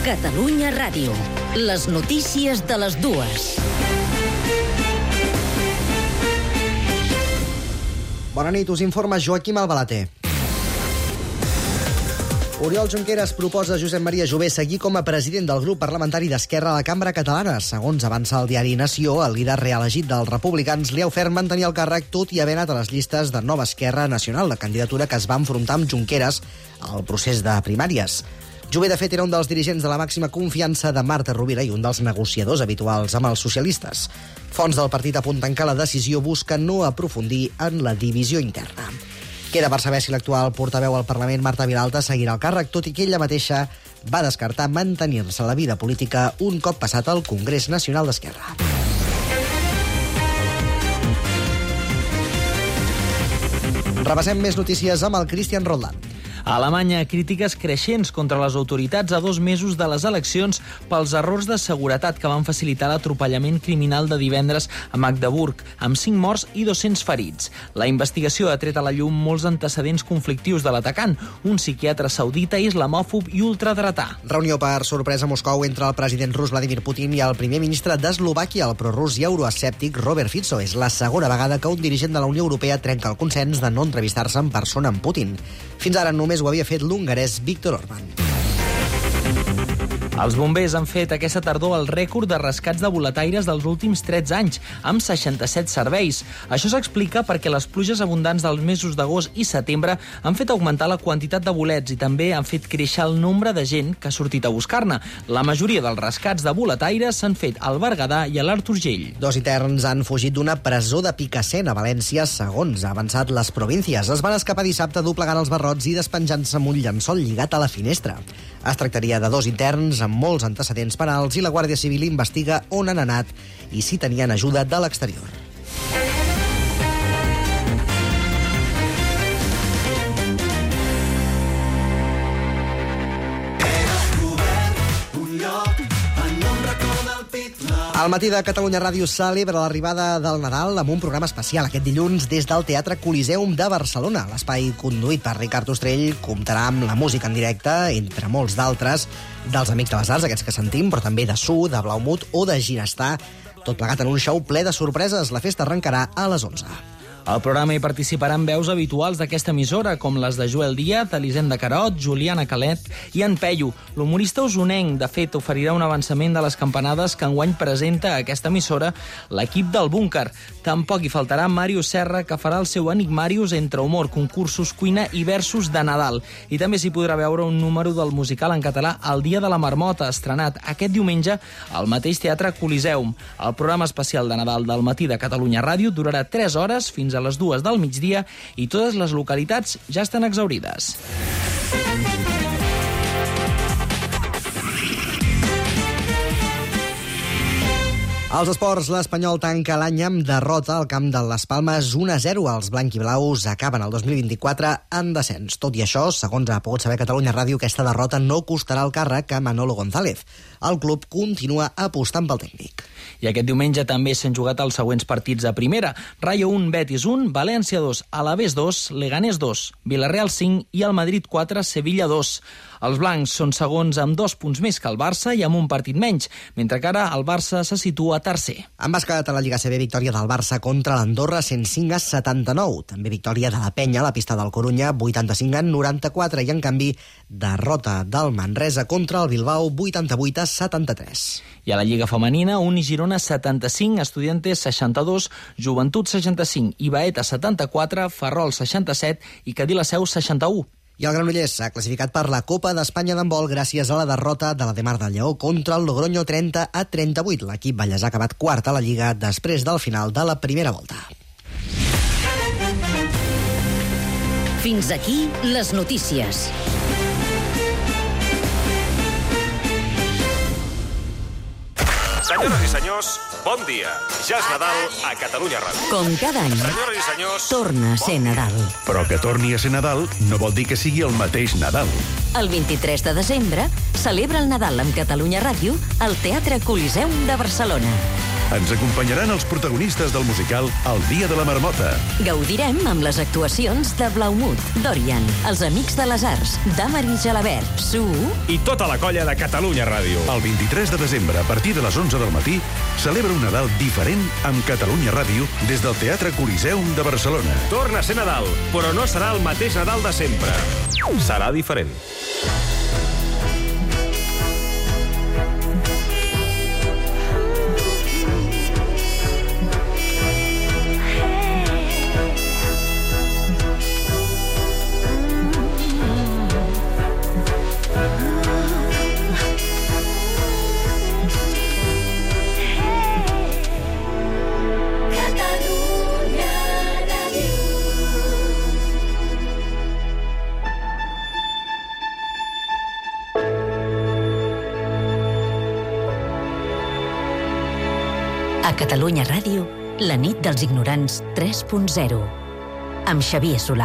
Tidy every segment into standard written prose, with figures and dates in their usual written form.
Catalunya Ràdio. Les notícies de les dues. Bona nit, us informa Joaquim Albalater. Oriol Junqueras proposa a Josep Maria Jové seguir com a president del grup parlamentari d'Esquerra a la Cambra Catalana. Segons avança el diari Nació, el líder reelegit dels republicans li ha ofert mantenir el càrrec tot i haver anat a les llistes de Nova Esquerra Nacional, la candidatura que es va enfrontar amb Junqueras al procés de primàries. Jové, de fet, era un dels dirigents de la màxima confiança de Marta Rovira i un dels negociadors habituals amb els socialistes. Fonts del partit apunten que la decisió busca no aprofundir en la divisió interna. Queda per saber si l'actual portaveu al Parlament, Marta Vilalta, seguirà el càrrec, tot i que ella mateixa va descartar mantenir-se a la vida política un cop passat al Congrés Nacional d'Esquerra. Repassem més notícies amb el Christian Roldán. A Alemanya, crítiques creixents contra les autoritats a 2 mesos de les eleccions pels errors de seguretat que van facilitar l'atropellament criminal de divendres a Magdeburg, amb 5 morts i 200 ferits. La investigació ha tret a la llum molts antecedents conflictius de l'atacant, un psiquiatre saudita islamòfob i ultradretà. Reunió per sorpresa a Moscou entre el president rus Vladimir Putin i el primer ministre d'Eslovàquia, el prorus i euroescèptic Robert Fico. És la segona vegada que un dirigent de la Unió Europea trenca el consens de no entrevistar-se en persona amb Putin. Fins ara només ho havia fet l'hongarès Viktor Orbán. Els bombers han fet aquesta tardor el rècord de rescats de boletaires dels últims 13 anys, amb 67 serveis. Això s'explica perquè les pluges abundants dels mesos d'agost i setembre han fet augmentar la quantitat de bolets i també han fet créixer el nombre de gent que ha sortit a buscar-ne. La majoria dels rescats de boletaires s'han fet al Berguedà i a l'Alt Urgell. 2 interns han fugit d'una presó de Picassent a València, segons ha avançat les províncies. Es van escapar dissabte doblegant els barrots i despenjant-se amb un llençol lligat a la finestra. Es tractaria de 2 interns amb molts antecedents penals i la Guàrdia Civil investiga on han anat i si tenien ajuda de l'exterior. El matí de Catalunya Ràdio celebra l'arribada del Nadal amb un programa especial aquest dilluns des del Teatre Coliseum de Barcelona. L'espai, conduït per Ricard Ostrell, comptarà amb la música en directe, entre molts d'altres, dels Amics de les Arts, aquests que sentim, però també de Su, de Blaumut o de Ginestar. Tot plegat en un show ple de sorpreses. La festa arrencarà a les 11. Al programa hi participaran veus habituals d'aquesta emissora, com les de Joel Díaz, Elisenda Carot, Juliana Calet i en Peyu. L'humorista usonenc, de fet, oferirà un avançament de les campanades que enguany presenta a aquesta emissora l'equip del Búnquer. Tampoc hi faltarà Màrius Serra, que farà el seu Enigmàrius entre humor, concursos, cuina i versos de Nadal. I també s'hi podrà veure un número del musical en català El dia de la marmota, estrenat aquest diumenge al mateix Teatre Coliseum. El programa especial de Nadal del matí de Catalunya Ràdio durarà 3 hores fins a les 2 del migdia i totes les localitats ja estan exhaurides. Als esports, l'Espanyol tanca l'any amb derrota al camp de les Palmes 1-0. Els blanquiblaus acaben el 2024 en descens. Tot i això, segons ha pogut saber Catalunya Ràdio, aquesta derrota no costarà el càrrec a Manolo González. El club continua apostant pel tècnic. I aquest diumenge també s'han jugat els següents partits a primera. Rayo 1, Betis 1, València 2, Alavés 2, Leganés 2, Villarreal 5 i el Madrid 4, Sevilla 2. Els blancs són segons amb 2 punts més que el Barça i amb un partit menys, mentre que ara el Barça se situa tercer. En bàsquet, a la Lliga CB, victòria del Barça contra l'Andorra 105-79. També victòria de la Penya a la pista del Corunya 85-94 i, en canvi, derrota del Manresa contra el Bilbao 88-73. I a la Lliga femenina, Uni Girona 75, Estudiantes 62, Joventut 65, Ibaeta 74, Ferrol 67 i Cadí la Seu 61. I el Granollers s'ha classificat per la Copa d'Espanya d'handbol gràcies a la derrota de la Demar del Lleó contra el Logroño 30-38. L'equip ballesà ha acabat quart a la Lliga després del final de la primera volta. Fins aquí les notícies. Senyores i senyors, bon dia. Ja és Nadal a Catalunya Ràdio. Com cada any, Senyores i senyors, torna a ser Nadal. Però que torni a ser Nadal no vol dir que sigui el mateix Nadal. El 23 de desembre celebra el Nadal amb Catalunya Ràdio al Teatre Coliseum de Barcelona. Ens acompanyaran els protagonistes del musical El dia de la marmota. Gaudirem amb les actuacions de Blaumut, Dorian, Els amics de les arts, Dàmar i Gelabert, Su... I tota la colla de Catalunya Ràdio. El 23 de desembre, a partir de les 11 del matí, celebra un Nadal diferent amb Catalunya Ràdio des del Teatre Coliseum de Barcelona. Torna a ser Nadal, però no serà el mateix Nadal de sempre. Serà diferent. A Catalunya Ràdio, la nit dels ignorants 3.0, amb Xavier Solà.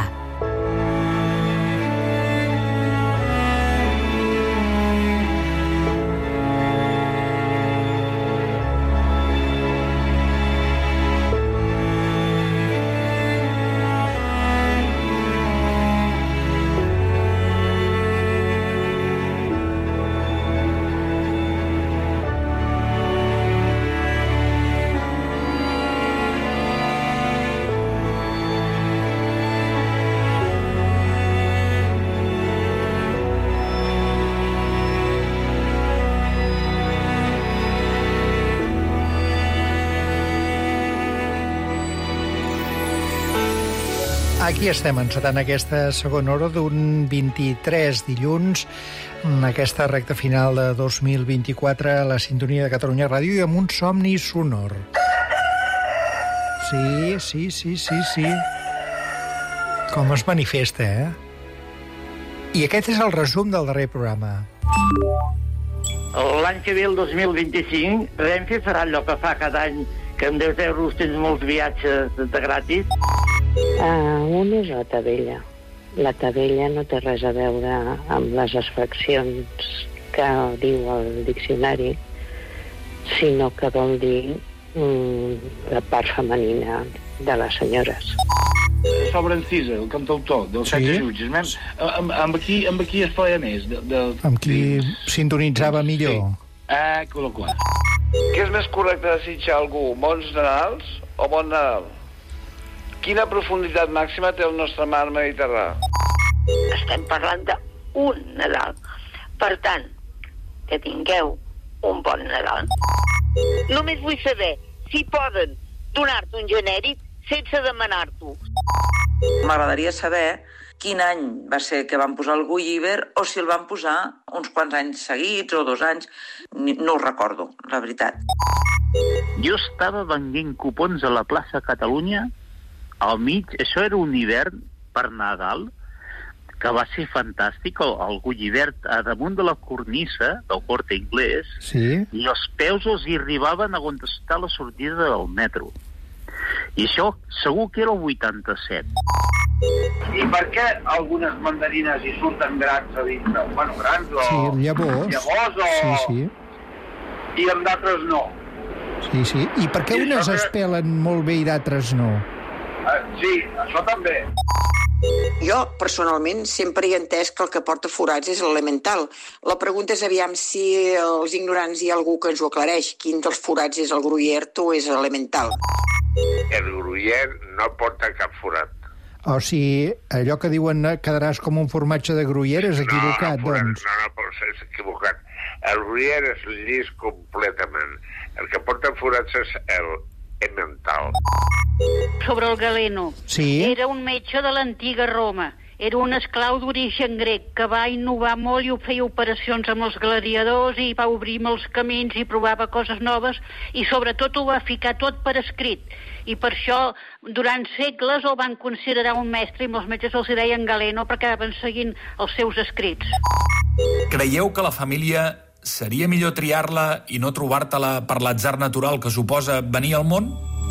Aquí estem encetant aquesta segona hora d'un 23 dilluns, en aquesta recta final de 2024 a la sintonia de Catalunya Ràdio i amb un somni sonor. Sí. Com es manifesta, I aquest és el resum del darrer programa. L'any que ve, el 2025, Renfe farà allò que fa cada any, que amb 10 euros tens molts viatges de gratis. Una és la Tavella. La Tavella no té res a veure amb les exfraccions que diu el diccionari, sinó que vol dir la part femenina de les senyores. Sobre Encisa, el cantautor dels Setze Jutges. Amb qui es feia més? Amb qui sintonitzava millor? Sí. Col·loquat. Què és més correcte desitjar algú? Bons Nadals o bon Nadal? Quina profunditat màxima té el nostre mar Mediterrani? Estem parlant d'un Nadal. Per tant, que tingueu un bon Nadal. Només vull saber si poden donar-te un genèric sense demanar-t'ho. M'agradaria saber quin any va ser que van posar el Gulliver o si el van posar uns quants anys seguits o 2 anys. No ho recordo, la veritat. Jo estava venent cupons a la plaça Catalunya al mig. Això era un hivern per Nadal que va ser fantàstic. El Gulliver a damunt de la cornissa del Corte Inglés, i els peus els hi arribaven a on està la sortida del metro. I això segur que era el 87. I per què algunes mandarines hi surten grans a dintre? Bueno, grans o... Sí, llavors. Llavors o... Sí. I amb d'altres no. Sí. I per què unes es pelen molt bé i d'altres no? Sí, això també. Jo, personalment, sempre he entès que el que porta forats és l'elemental. La pregunta és aviam si els ignorants hi ha algú que ens ho aclareix. Quin dels forats és el gruyère o és l'elemental? El gruyère no porta cap forat. O sigui, allò que diuen quedaràs com un formatge de gruyère és equivocat, doncs. No, és equivocat. El gruyère és llis completament. El que porta forats és el emmental. Sobre el Galeno. Sí? Era un metge de l'antiga Roma. Era un esclau d'origen grec que va innovar molt i feia operacions amb els gladiadors i va obrir molts camins i provava coses noves i sobretot ho va ficar tot per escrit. I per això, durant segles, el van considerar un mestre i molts metges els deien Galeno perquè anaven seguint els seus escrits. Creieu que la família seria millor triar-la i no trobar-te-la per l'atzar natural que suposa venir al món?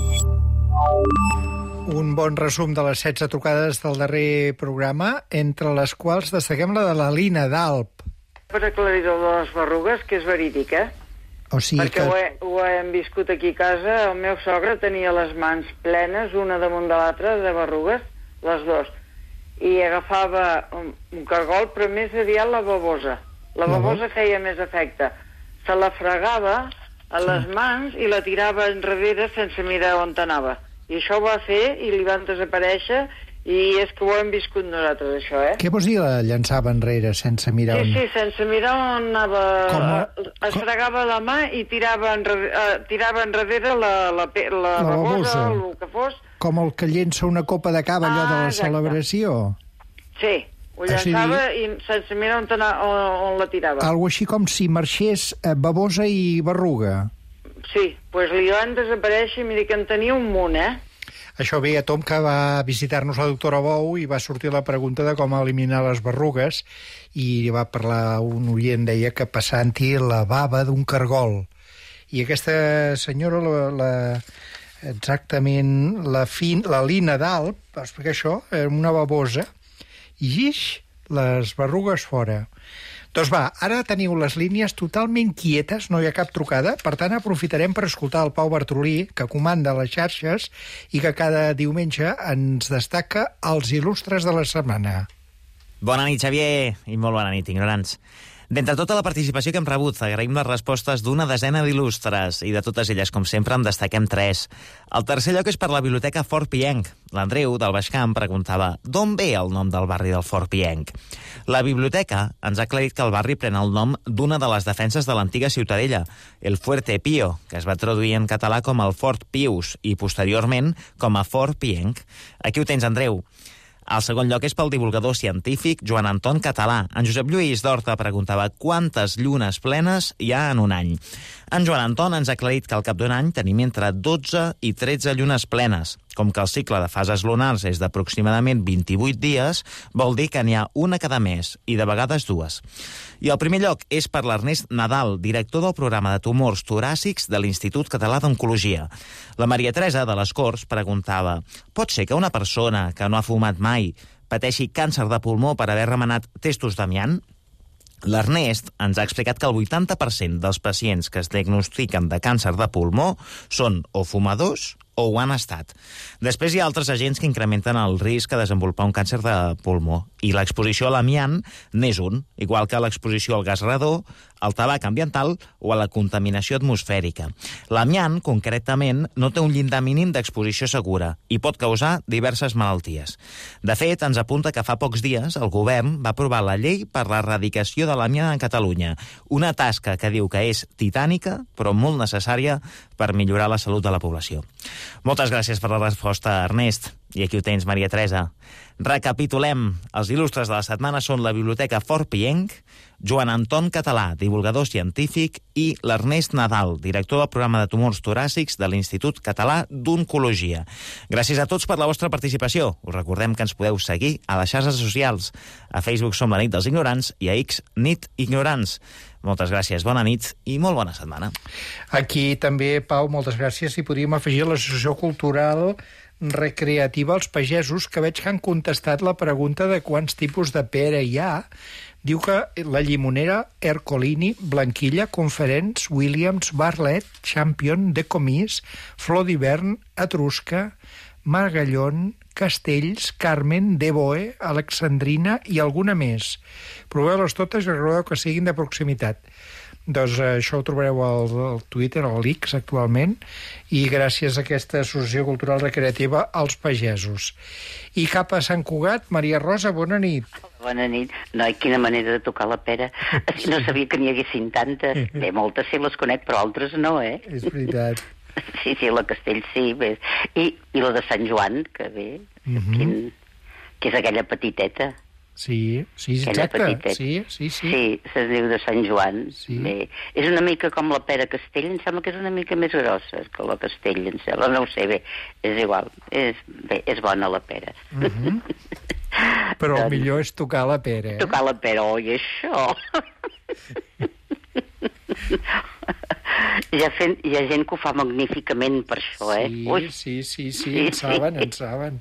Un bon resum de les 16 trucades del darrer programa, entre les quals destaquem la de la Lina d'Alp. Per aclaridor de les berrugues, que és verídica, O sigui perquè ho hem viscut aquí a casa. El meu sogre tenia les mans plenes, una damunt de l'altra, de berrugues, les dues. I agafava un cargol, però més aviat la babosa. La babosa feia més efecte. Se la fregava a les mans i la tirava enrere sense mirar on anava. I això ho va fer i li van desaparèixer, i és que ho hem viscut nosaltres, això, Què vols dir, la llançava enrere sense mirar on... Sí, sense mirar on anava. Es fregava la mà i tirava enrere la babosa, o el que fos. Com el que llença una copa de cava, allò de la celebració. Sí, ho llançava i sense mirar on la tirava. Algo així com si marxés babosa i berruga. Sí, doncs li van desaparèixer i mira que en tenia un munt, Això ve a Tom, que va visitar-nos la doctora Bou i va sortir la pregunta de com eliminar les berrugues, i va parlar, un oient deia que passant-hi la bava d'un cargol. I aquesta senyora, exactament la Lina d'Alp, va explicar això, era una babosa, i les berrugues fora. Doncs va, ara teniu les línies totalment quietes, no hi ha cap trucada, per tant aprofitarem per escoltar el Pau Bartolí, que comanda les xarxes i que cada diumenge ens destaca els il·lustres de la setmana. Bona nit, Xavier, i molt bona nit, ignorants. D'entre tota la participació que hem rebut, agraïm les respostes d'una desena d'il·lustres, i de totes elles, com sempre, en destaquem 3. El tercer lloc és per la Biblioteca Fort Pienc. L'Andreu, del Baix Camp, preguntava d'on ve el nom del barri del Fort Pienc. La biblioteca ens ha aclarit que el barri pren el nom d'una de les defenses de l'antiga Ciutadella, el Fuerte Pío, que es va traduir en català com el Fort Pius i, posteriorment, com a Fort Pienc. Aquí ho tens, Andreu. El segon lloc és pel divulgador científic Joan Anton Català. En Josep Lluís d'Horta preguntava quantes llunes plenes hi ha en un any. En Joan Anton ens ha aclarit que al cap d'un any tenim entre 12 i 13 llunes plenes. Com que el cicle de fases lunars és d'aproximadament 28 dies, vol dir que n'hi ha una cada mes, i de vegades 2. I el primer lloc és per l'Ernest Nadal, director del programa de tumors toràcics de l'Institut Català d'Oncologia. La Maria Teresa, de les Corts, preguntava: pot ser que una persona que no ha fumat mai pateixi càncer de pulmó per haver remenat testos d'amiant? L'Ernest ens ha explicat que el 80% dels pacients que es diagnostiquen de càncer de pulmó són o fumadors o ho han estat. Després hi ha altres agents que incrementen el risc de desenvolupar un càncer de pulmó, i l'exposició a l'amiant n'és un, igual que l'exposició al gas radó, al tabac ambiental o a la contaminació atmosfèrica. L'amiant, concretament, no té un llindar mínim d'exposició segura i pot causar diverses malalties. De fet, ens apunta que fa pocs dies el govern va aprovar la llei per l'erradicació de l'amiant a Catalunya, una tasca que diu que és titànica, però molt necessària per millorar la salut de la població. Moltes gràcies per la resposta, Ernest. I aquí ho tens, Maria Teresa. Recapitulem. Els il·lustres de la setmana són la Biblioteca Fort Pienc, Joan Anton Català, divulgador científic, i l'Ernest Nadal, director del programa de tumors toràcics de l'Institut Català d'Oncologia. Gràcies a tots per la vostra participació. Us recordem que ens podeu seguir a les xarxes socials. A Facebook som la Nit dels Ignorants i a X Nit Ignorants. Moltes gràcies, bona nit i molt bona setmana. Aquí també, Pau, moltes gràcies. I podríem afegir l'Associació Cultural Recreativa als Pagesos, que veig que han contestat la pregunta de quants tipus de pera hi ha. Diu que la llimonera, Ercolini, Blanquilla, Conferents, Williams, Barlet, Champion, Decomís, Flor d'hivern, Etrusca, Margallon, Castells, Carmen, Deboe, Alexandrina i alguna més. Proveu-les totes i recordeu que siguin de proximitat. Doncs això ho trobareu al Twitter, a l'X actualment, i gràcies a aquesta Associació Cultural Recreativa als Pagesos. I cap a Sant Cugat, Maria Rosa, bona nit. Bona nit. No, quina manera de tocar la pera. No sabia que n'hi haguessin tantes. Bé, moltes sí les conec, però altres no, És veritat. Sí, la Castell sí. Bé. I la de Sant Joan, que bé, que és aquella petiteta. Sí, exacte. Sí. Sí, se diu de Sant Joan. Sí. Bé, és una mica com la pera Castell, em sembla que és una mica més grossa que la Castell, em sembla. No ho sé, bé, és igual. És bona la pera. Però el millor és tocar la pera, Tocar la pera, oi, això! Hi ha gent que ho fa magníficament per això, Sí, en saben.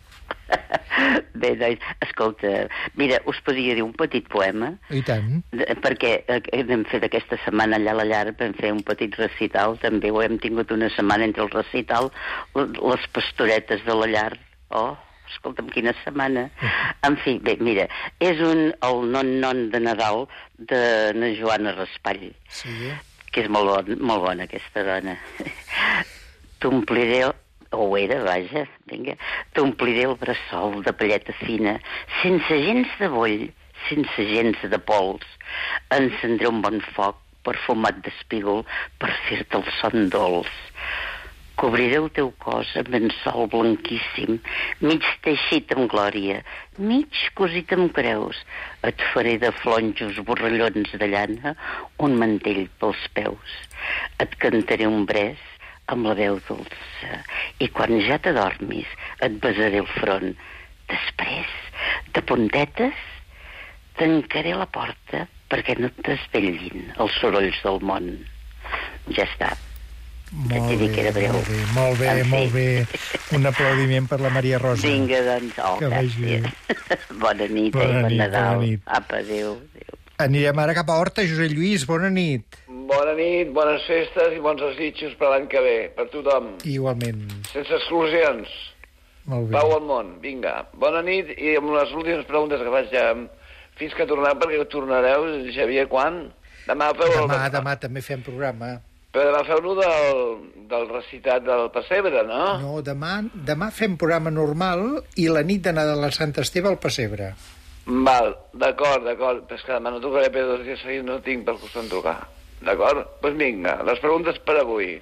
Bé, nois, escolta, mira, us podia dir un petit poema. I tant. Perquè hem fet aquesta setmana allà a la llar, vam fer un petit recital, també ho hem tingut una setmana entre el recital, les pastoretes de la llar. Oh, escolta'm, quina setmana. En fi, bé, mira, és el non-non de Nadal de na Joana Raspall, que és molt bona aquesta dona. T'ompliré o era, vaja, vinga, t'ompliré el bressol de palleta fina, sense gens de boll, sense gens de pols. Encendré un bon foc perfumat d'espígol per fer-te el son dolç. Cobriré el teu cos amb en sol blanquíssim, mig teixit amb glòria, mig cosit amb creus. Et faré de flonjos borrallons de llana un mantell pels peus. Et cantaré un bres amb la veu dolça, i quan ja t'adormis et besaré el front. Després, de puntetes, tancaré la porta perquè no et desvetllin els sorolls del món. Ja està. Molt bé. Un aplaudiment per la Maria Rosa. Vinga, doncs, que vagi bé. Bona nit, bon Nadal. Apa, adéu. Anirem ara cap a Horta. Josep Lluís, bona nit. Bona nit, bones festes i bons desitjos per l'any que ve, per tothom. Igualment. Sense exclusions. Molt bé. Pau al món, vinga. Bona nit, i amb les últimes preguntes que faig ja fins que torneu, perquè tornareu, Xavier, quan? Demà feu... Demà també fem programa. Però demà feu-lo del recitat del pessebre, no? No, demà fem programa normal i la nit de Nadal a Sant Esteve al pessebre. Val, d'acord. Però és que demà no tocaré, però 2 dies seguits no tinc per costar trucar. D'acord? Doncs vinga, les preguntes per avui.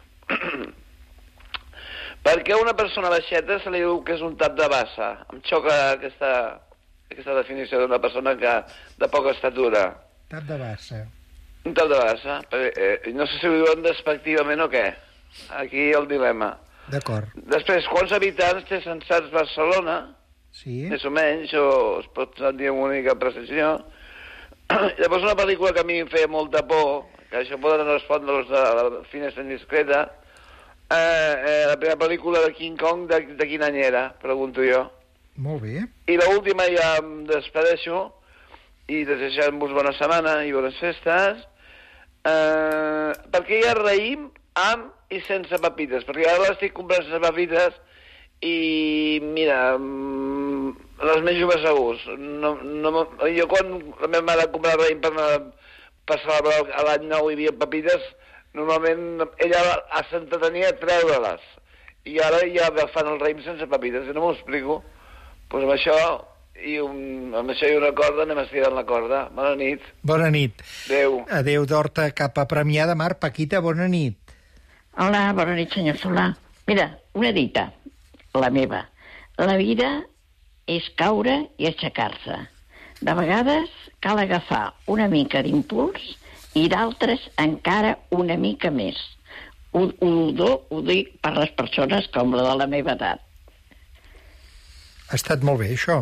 Per què a una persona baixeta se li diu que és un tap de bassa? Em xoca aquesta definició d'una persona de poca estatura. Tap de bassa. Un tap de bassa. No sé si ho diuen despectivament o què. Aquí el dilema. D'acord. Després, quants habitants té censats Barcelona? Sí. Més o menys, o es pot dir amb una única precisió. Llavors una pel·lícula que a mi em feia molta por, que això poden respondre els de la Finestra Indiscreta, la primera pel·lícula de King Kong de quin any era, pregunto jo. Molt bé. I l'última ja em despedeixo i desitjant-vos bona setmana i bones festes. Per què hi ha raïm amb i sense papites? Perquè ara l'estic comprant sense papites i mira, les menjo més a gust. Jo quan la meva mare comprava raïm per celebrar l'any nou hi havia papites, normalment ella s'entretenia a treure-les. I ara ja fan el raïm sense papites, i no m'ho explico. Doncs amb això i una corda anem estirant la corda. Bona nit. Bona nit. Adéu. Adéu d'Horta cap a Premià de Mar. Paquita, bona nit. Hola, bona nit, senyor Solà. Mira, una dita, la meva. La vida és caure i aixecar-se. De vegades cal agafar una mica d'impuls i d'altres encara una mica més. Ho dic per les persones com la de la meva edat. Ha estat molt bé, això.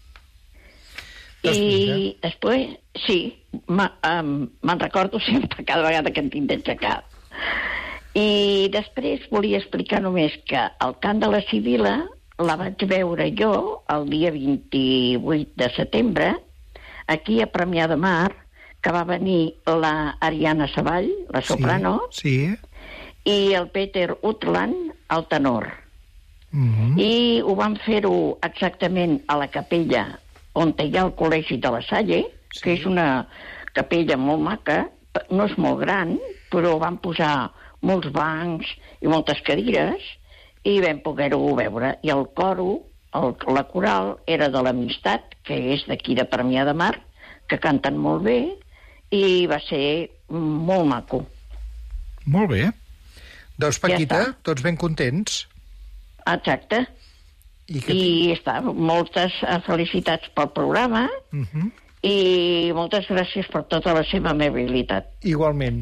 I després, sí, me'n recordo sempre cada vegada que em tinc d'aixecar. I després volia explicar només que el cant de la Sibil·la la vaig veure jo el dia 28 de setembre, aquí a Premià de Mar, que va venir la Ariana Savall, la soprano, sí. I el Peter Utland, el tenor. I ho van fer-ho exactament a la capella on hi ha el Col·legi de la Salle, que és una capella molt maca, no és molt gran, però van posar molts bancs i moltes cadires, i vam poder-ho veure. I el coro, la coral, era de l'Amistat, que és d'aquí de Premià de Mar, que canten molt bé, i va ser molt maco. Molt bé. Doncs, Paquita, tots ben contents. Exacte. I està, moltes felicitats pel programa i moltes gràcies per tota la seva amabilitat. Igualment.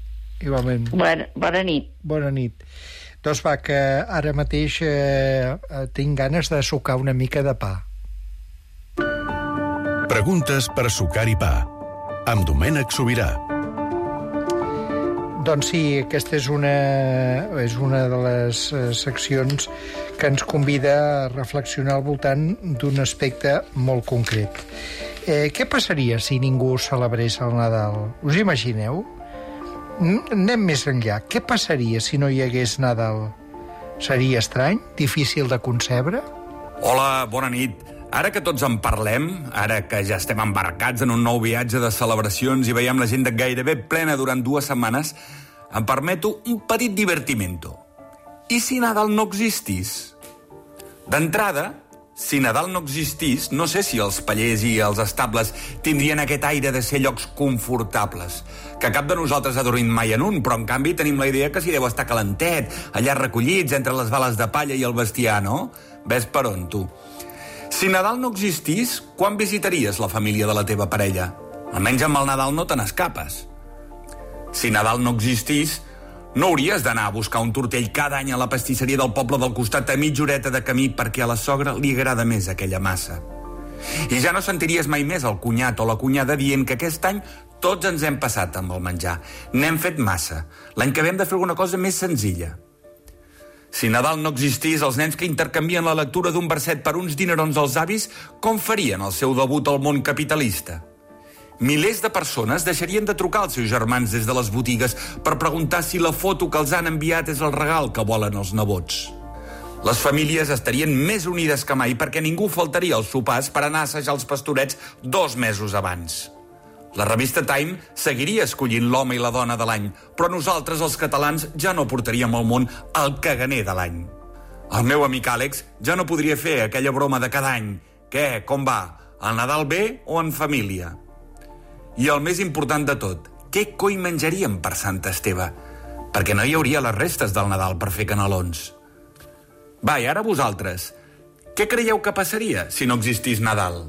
Bona nit. Bona nit. Doncs va, que ara mateix tinc ganes de sucar una mica de pa. Preguntes per sucar i pa, amb Domènec Sobirà. Doncs sí, aquesta és una de les seccions que ens convida a reflexionar al voltant d'un aspecte molt concret. Què passaria si ningú celebrés el Nadal? Us imagineu? Anem més enllà. Què passaria si no hi hagués Nadal? Seria estrany? Difícil de concebre? Hola, bona nit. Ara que tots en parlem, ara que ja estem embarcats en un nou viatge de celebracions i veiem l'agenda gairebé plena durant 2 setmanes, em permeto un petit divertimento. I si Nadal no existís? D'entrada, si Nadal no existís, no sé si els pallers i els estables tindrien aquest aire de ser llocs confortables, que cap de nosaltres ha dormit mai en un, però en canvi tenim la idea que s'hi deu estar calentet, allà recollits entre les bales de palla i el bestiar, no? Ves per on, tu? Si Nadal no existís, quan visitaries la família de la teva parella? Almenys amb el Nadal no te n'escapes. Si Nadal no existís, no hauries d'anar a buscar un tortell cada any a la pastisseria del poble del costat a mitja horeta de camí perquè a la sogra li agrada més aquella massa. I ja no sentiries mai més el cunyat o la cunyada dient que aquest any tots ens hem passat amb el menjar. N'hem fet massa. L'any que ve hem de fer alguna cosa més senzilla. Si Nadal no existís, els nens que intercanvien la lectura d'un verset per uns dinerons als avis, com farien el seu debut al món capitalista? Milers de persones deixarien de trucar als seus germans des de les botigues per preguntar si la foto que els han enviat és el regal que volen els nebots. Les famílies estarien més unides que mai perquè ningú faltaria als sopars per anar a assajar els pastorets 2 mesos abans. La revista Time seguiria escollint l'home i la dona de l'any, però nosaltres, els catalans, ja no portaríem al món el caganer de l'any. El meu amic Àlex ja no podria fer aquella broma de cada any. Què, com va? El Nadal bé o en família? I el més important de tot, què coi menjaríem per Sant Esteve? Perquè no hi hauria les restes del Nadal per fer canelons. Va, i ara vosaltres, què creieu que passaria si no existís Nadal?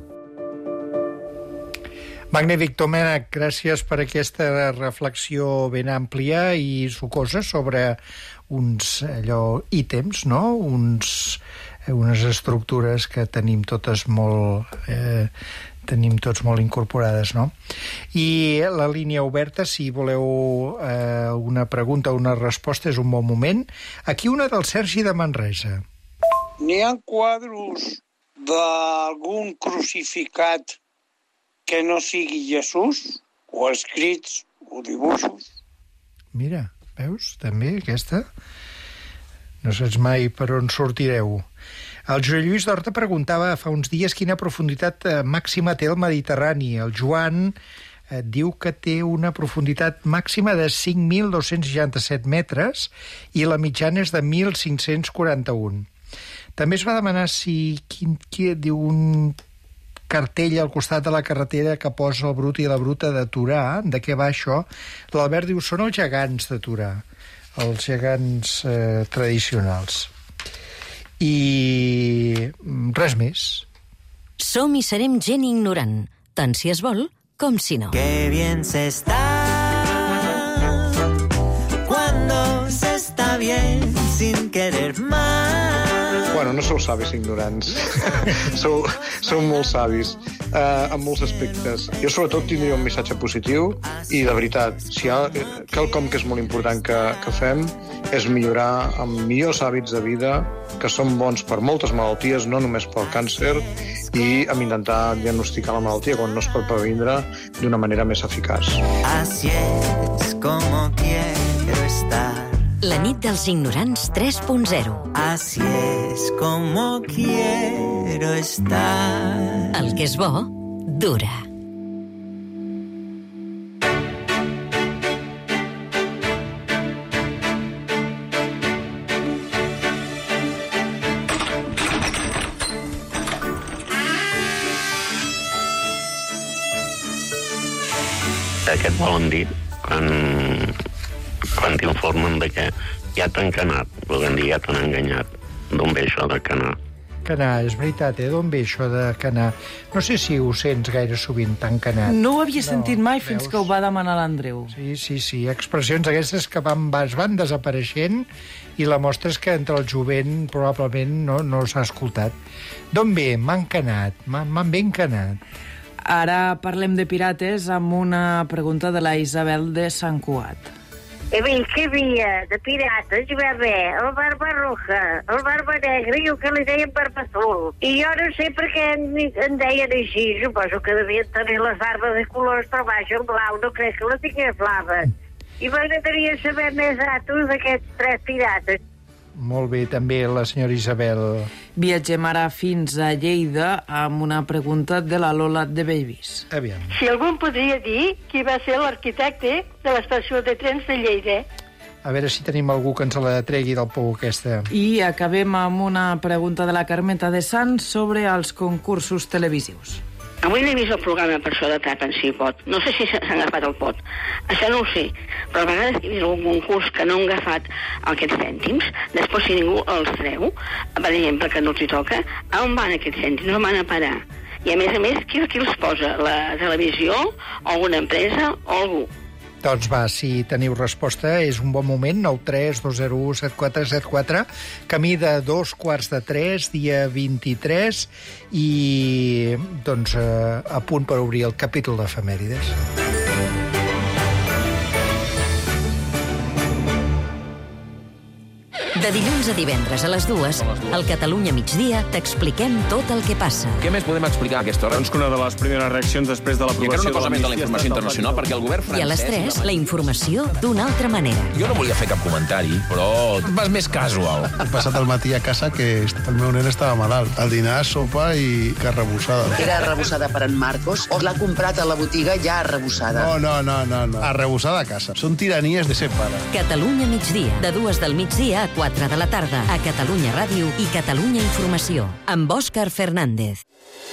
Magnífic, Domènec, gràcies per aquesta reflexió ben àmplia i sucosa sobre uns ítems, no? Unes estructures que tenim totes molt incorporades, no? I la línia oberta, si voleu una pregunta o una resposta, és un bon moment. Aquí una del Sergi de Manresa. N'hi ha quadros d'algun crucificat que no sigui Jesús, o escrits, o dibuixos. Mira, veus, també, aquesta? No saps mai per on sortireu. El Joan Lluís d'Horta preguntava fa uns dies quina profunditat màxima té el Mediterrani. El Joan diu que té una profunditat màxima de 5.267 metres i la mitjana és de 1.541. També es va demanar si diu un cartell al costat de la carretera que posa el Brut i la Bruta de Torà. De què va això? L'Albert diu, són els gegants de Torà, els gegants tradicionals. I res més. Som i serem gent ignorant, tant si es vol com si no. Qué bien se está cuando se está bien sin querer más. Bueno, no sou savis ignorants. sou molt savis en molts aspectes. Jo sobretot tindria un missatge positiu i de veritat, si hi ha quelcom que és molt important que fem és millorar amb millors hàbits de vida que són bons per moltes malalties, no només pel càncer, i amb intentar diagnosticar la malaltia quan no es pot previndre d'una manera més eficaç. Así es como quiero estar. La nit dels ignorants 3.0. Así es como quiero estar. El que és bo, dura. Aquest volen dir quan t'informen de que ja t'han canat, volen dir ja t'han enganyat. D'on ve això de canar? Canar, és veritat, d'on ve això de canar? No sé si ho sents gaire sovint, tan canat. No ho havia sentit mai fins que ho va demanar l'Andreu. Sí, expressions aquestes que es van desapareixent i la mostra és que entre el jovent probablement no s'ha escoltat. D'on ve? M'han canat, m'han ben canat. Ara parlem de pirates amb una pregunta de la Isabel de Sant Cugat. que hi havia de pirates, hi va haver el Barba Roja, el Barba Negra i el que li deien Barba Azul. I jo no sé per què en deien així, suposo que devien tenir les barbes de colors, però vaja, el blau no crec que la tingués blava. I m'agradaria saber més datos d'aquests 3 pirates. Molt bé, també la senyora Isabel. Viatgem ara fins a Lleida amb una pregunta de la Lola de Babies. Aviam. Si algú em podria dir qui va ser l'arquitecte de l'estació de trens de Lleida. A veure si tenim algú que ens la tregui del pou, aquesta. I acabem amb una pregunta de la Carmeta de Sants sobre els concursos televisius. Avui no he vist el programa per això d'Atrapen si pot. No sé si s'han agafat el pot. Això no ho sé. Però a vegades he vist algun concurs que no han agafat aquests cèntims. Després, si ningú els treu, per exemple, que no els hi toca, on van aquests cèntims? No van a parar. I a més, qui els posa? La televisió, o alguna empresa, o algú? Doncs va, si teniu resposta, és un bon moment, 932017474, camí de 2:15, dia 23, i doncs a punt per obrir el capítol d'efemèrides. De dilluns a divendres a les 2, al Catalunya Migdia, t'expliquem tot el que passa. Què més podem explicar a aquesta hora? Doncs que una de les primeres reaccions després de l'aprovació... I encara una cosa més de la informació internacional, perquè el govern francès... I a les 3, la informació d'una altra manera. Jo no volia fer cap comentari, però vas més casual. He passat el matí a casa que el meu nen estava malalt. Al dinar, sopa i arrebossada. Era arrebossada per en Marcos o l'ha comprat a la botiga ja arrebossada? No. Arrebossada a casa. Són tiranies de ser pare. Catalunya Migdia, de 2 del migdia a 4 de la tarda, a Catalunya Ràdio i Catalunya Informació, amb Òscar Fernández.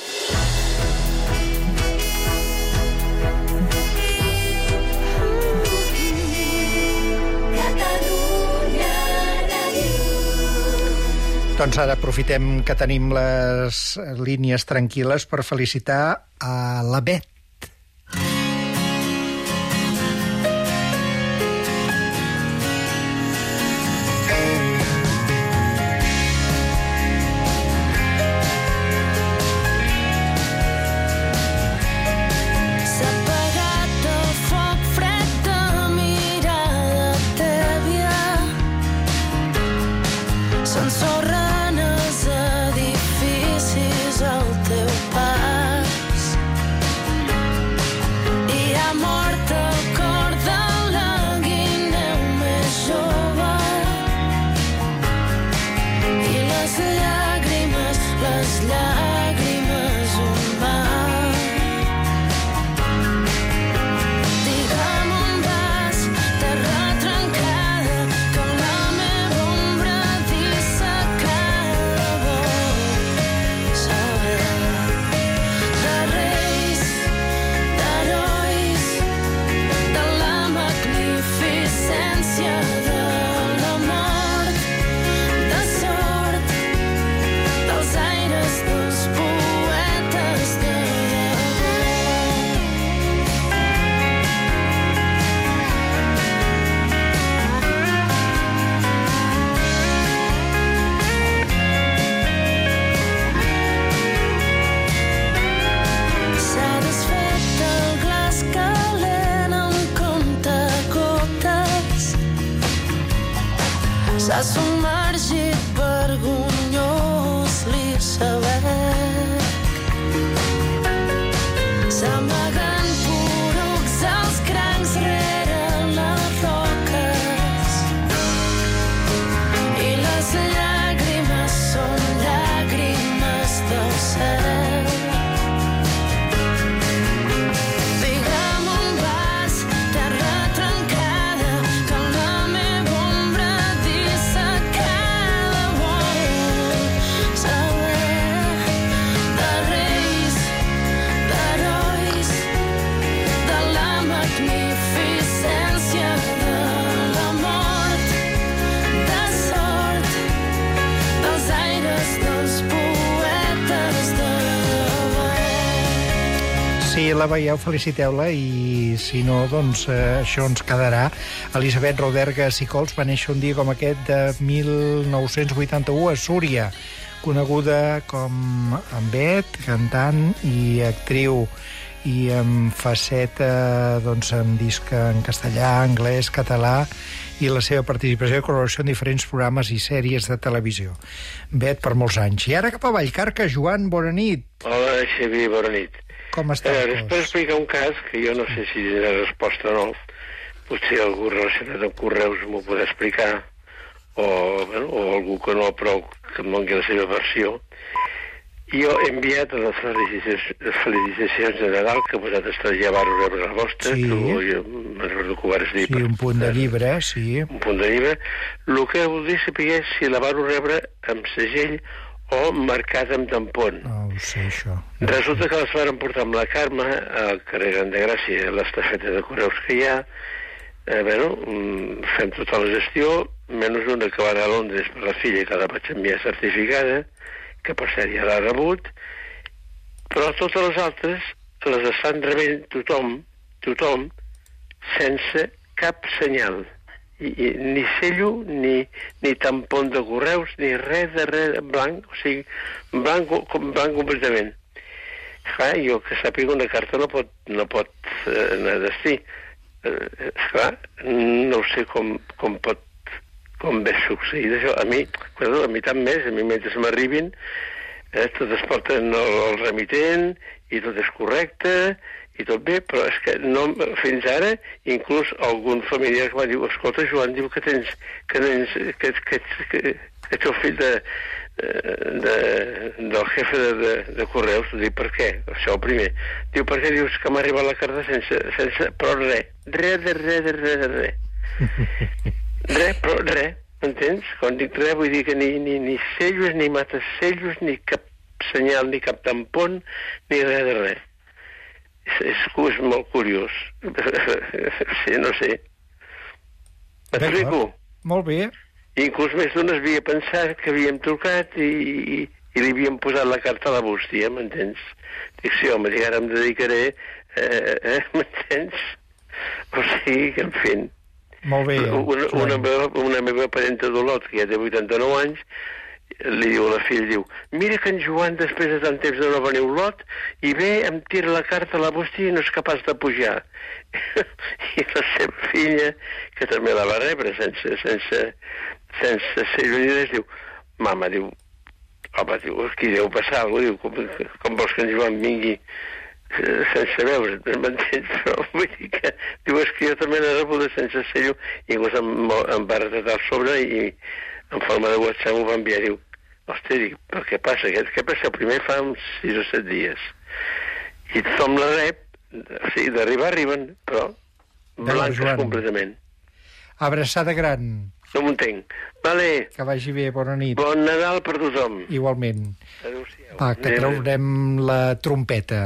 Doncs ara aprofitem que tenim les línies tranquil·les per felicitar a la Bet. S'ensorren els edificis al teu pas. s'ha submergit vergonyós l'iceberg. S'amaguen porucs els crancs rere les roques i les llàgrimes són llàgrimes del cel. Digue'm on vas, terra trencada, que la meva ombra dissecada vol saber de reis, d'herois, de la magnificència de la mort, de sort, dels aires dels poetes de Si la veieu, feliciteu-la, i si no, doncs això ens quedarà. Elisabet Roderga Sicols va néixer un dia com aquest de 1981 a Súria, coneguda com Ambet, cantant i actriu i amb faceta, doncs, amb disc en castellà, anglès, català, i la seva participació i col·laboració en diferents programes i sèries de televisió. Bet per molts anys. I ara cap a Vallcarca, Joan, bona nit. Hola, Xavier, bona nit. Com estàs? Després explicar un cas que jo no sé si tindrà resposta o no. Potser algú relacionat amb correus m'ho podrà explicar, o algú que no, però que em doni la seva versió. Jo he enviat les felicitacions de Nadal, que vosaltres ja vau rebre la vostra, Sí. me'n recordo que ho vas dir. Sí, un punt de llibre, sí. Un punt de llibre. El que voldria saber és si la vau rebre amb segell o marcat amb tampon. No ho sé, això. Resulta que les van portar amb la Carme al carrer Gran de Gràcia, a l'estafeta de correus que hi ha. Fem tota la gestió, menys una que va anar a Londres per la filla, que la vaig enviar certificada, que per cert ja l'ha rebut, però totes les altres les estan rebent tothom, sense cap senyal. Ni cello, ni tampon de correus, ni res de res, blanc, o sigui, blanc completament. Clar, jo que sàpiga una carta no pot anar a destí. Esclar, no sé com ve succeir això. A mi tant més, a mi mentre m'arribin, tot es porten el remitent i tot és correcte i tot bé, però és que no, fins ara, inclús algun familiar que va dir, escolta, Joan, diu que ets el fill del jefe de correus. Dic, per què? Això el primer. Diu, per què? Dius que m'ha arribat la carta sense però res. Res. M'entens? Quan dic res vull dir que ni cellos, ni matacellos, ni cap senyal, ni cap tampon, ni res de res. És molt curiós. Sí, no sé. M'explico? Molt bé. Inclús més d'un havia pensat que havíem trucat i li havíem posat la carta a la bústia, m'entens? Dic, sí, home, ara em dedicaré, m'entens? O sigui que, en fi... Molt bé. Una meva parenta d'Olot, que ja té 89 anys, li diu a la filla, diu, mira que en Joan, després de tant temps de no venir a Olot, i ve, em tira la carta a la bústia i no és capaç de pujar. I la seva filla, que també la va rebre sense ser lliures, diu, mama, diu, home, diu, aquí deu passar alguna cosa, diu, com vols que en Joan vingui sense veure't, m'entens? Però vull dir que, diu, és que jo també n'he rebuda sense ser-ho, i inclús em va retratar el sobre i en forma de WhatsApp m'ho va enviar, diu, hòstia, dic, però què passa? Què passa? Primer fa uns 6 o 7 dies. I tothom la rep, o sigui, d'arribar arriben, però blanques completament. Abraçada gran. No m'ho entenc. Vale. Que vagi bé, bona nit. Bon Nadal per tothom. Igualment. Adéu-siau. Va, que traurem la trompeta.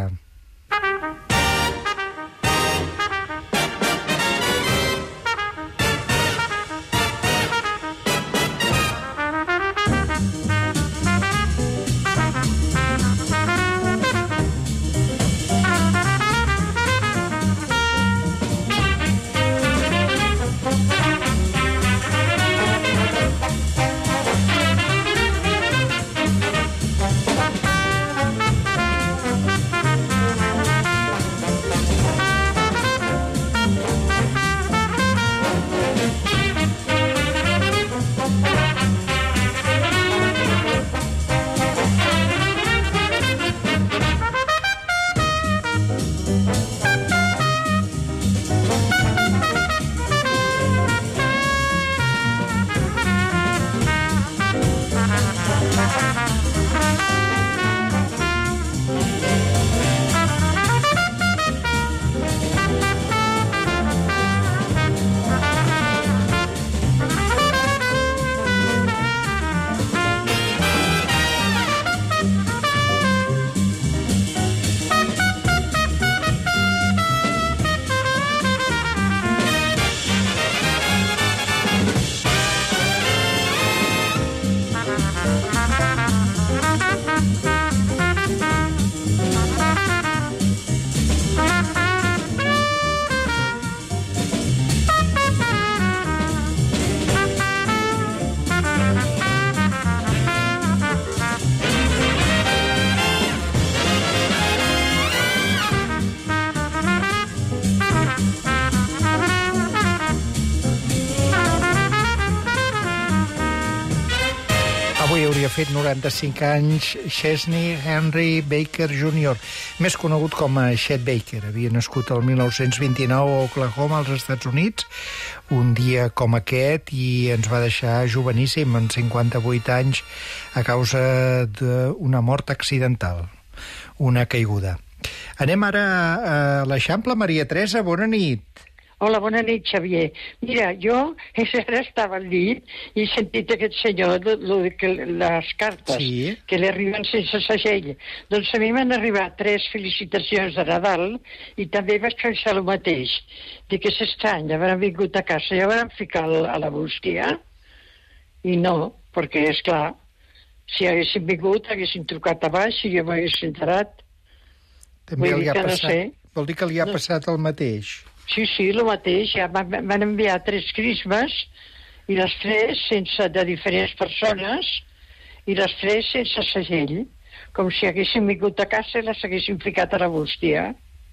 fet 95 anys Chesney Henry Baker Jr., més conegut com a Chet Baker. Havia nascut el 1929 a Oklahoma, als Estats Units, un dia com aquest, i ens va deixar joveníssim, amb 58 anys, a causa d'una mort accidental, una caiguda. Anem ara a l'Eixample. Maria Teresa, bona nit. Hola, bona nit, Xavier. Mira, jo ara estava al llit i he sentit aquest senyor, les cartes, que li arriben sense segell. Doncs a mi m'han arribat 3 felicitacions de Nadal i també vaig pensar el mateix. Dic que és estrany, hauran vingut a casa i hauran ficat a la bústia. I no, perquè, és clar, si haguessin vingut, haguessin trucat a baix i jo m'hagués enterat. També li ha passat. Vol dir que li ha passat el mateix? Sí, el mateix. Ja van enviar 3 crismes i les 3 de diferents persones i les 3 sense segell, com si haguessin vingut a casa i les haguessin ficat a la bústia.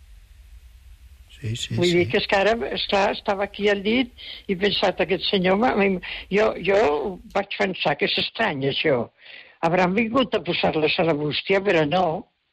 Vull dir que és que ara, esclar, estava aquí al llit i he pensat, aquest senyor... Jo vaig pensar que és estrany, això. Hauran vingut a posar-les a la bústia, però no.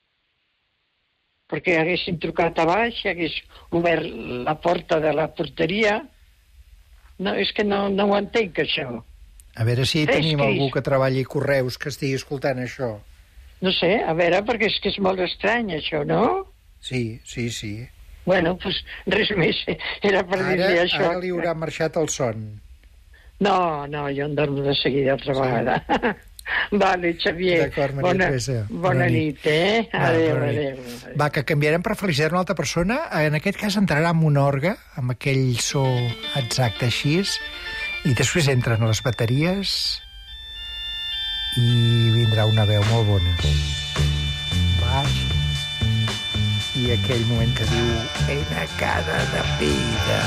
Perquè haguessin trucat a baix, hagués obert la porta de la porteria. No, és que no ho entenc, això. A veure si tenim algú que treballi correus que estigui escoltant això. No sé, a veure, perquè és que és molt estrany, això, no? Sí. Bueno, doncs res més, era per dir-li això. Ara li haurà marxat el son. No, jo em dormo de seguida altra vegada. Vale, Xavier. D'acord, Maria Teresa. Bona nit, Adéu. Va, que canviarem per felicitar una altra persona. En aquest cas entrarà amb un orgue, amb aquell so exacte així, i després entren les bateries i vindrà una veu molt bona. Baix. I aquell moment que diu Enacada de vida.